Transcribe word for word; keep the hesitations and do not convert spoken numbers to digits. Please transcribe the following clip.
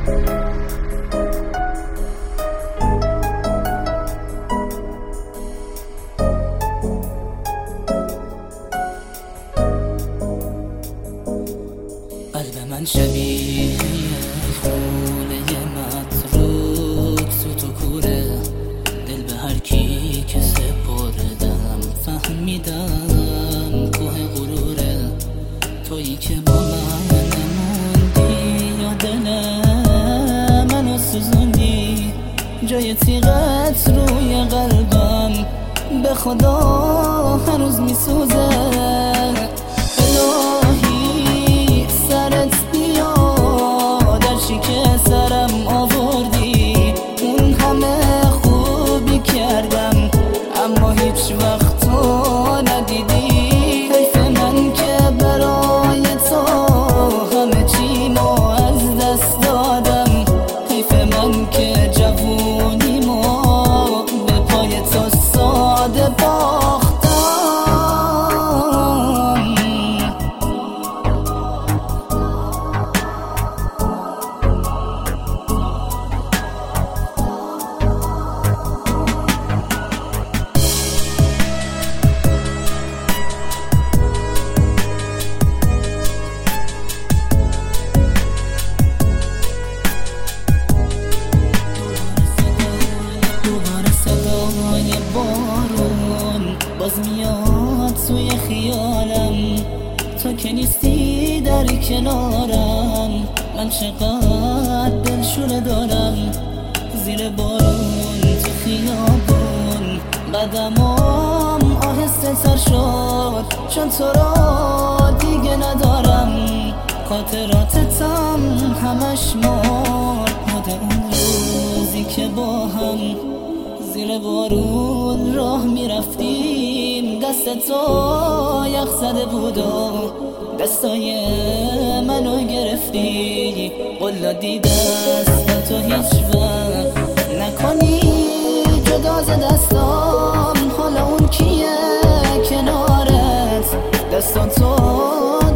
قلب من شبیه خونه متروک تو تو کوره، دل به هر کی که سپردم فهمیدم کوه غروره. تویی که با من نموندی یا دل منو سوزوندی، جای تیغت روی قلبم به خدا هنوز میسوزه. سرم آوردی اون همه خوبی کردم اما هیچ وقت تو ندیدی. حیف من که برای تو همه چیمو از دست دادم، حیف من که جوونیمو به پای تو ساده باختم. بارون باز میاد توی خیالم، تو که نیستی در کنارم. من چقدر دلشوره دارم زیر بارون تو خیابون. قدمام آهسته تر شد چون تو را دیگه ندارم. خاطراتتم همش مرد، یاد اون روزی که با هم زیر بارون راه میرفتیم. دست تو یخ زده بود و دستای منو گرفتی. قول دادی دست تو هیچ وقت نکنی جدا ز دستام. حالا اون کیه کنارت؟ دست تو